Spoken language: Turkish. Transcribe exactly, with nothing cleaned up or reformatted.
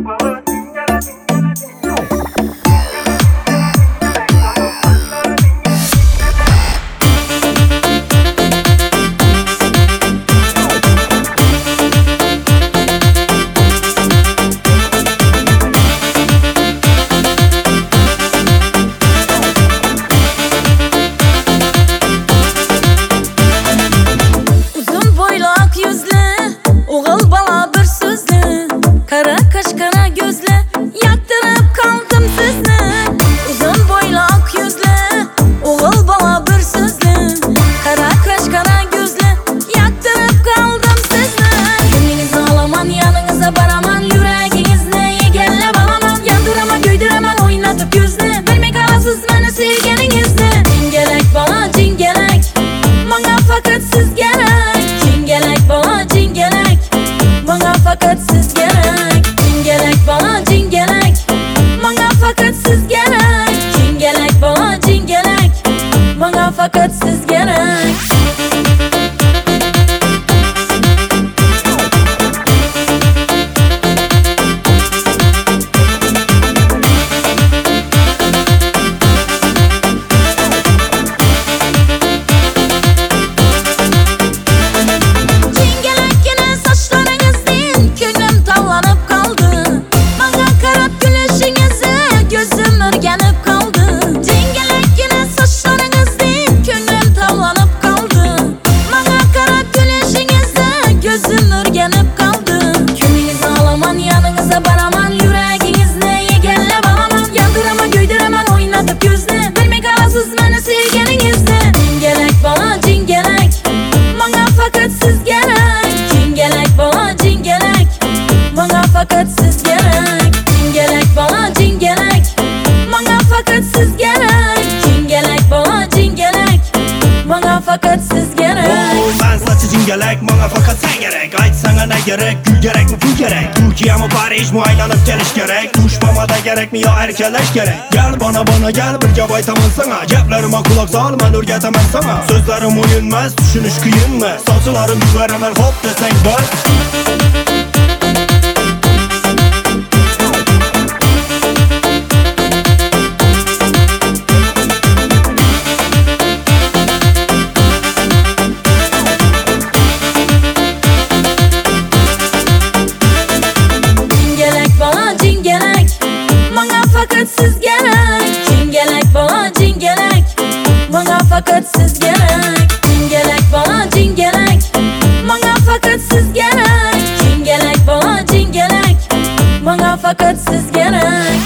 Fakat siz gerek. Fakat siz gerek, cingelek bana cingelek. Bana fakat siz gerek, cingelek bana cingelek. Bana fakat siz gerek. Oh, ben saçı cingelek, bana fakat sen gerek. Ayt sana ne gerek, gül gerek mi pul gerek? Türkiye mi Paris mi aylanıp geliş gerek? Tuşmama da gerek mi ya erkeleş gerek? Gel bana bana gel bir cevay tamam sana. Ceplerime kulak sal ben örgetemem sana. Sözlerim uyunmaz, düşünüş kıyın mı? Saçılarım düveremez hop desen bak. Fakat siz gerek, cingelek bana cingelek. Bana fakat siz gerek, cingelek bana cingelek. Bana fakat siz gerek, cingelek bana cingelek. Bana fakat siz gerek.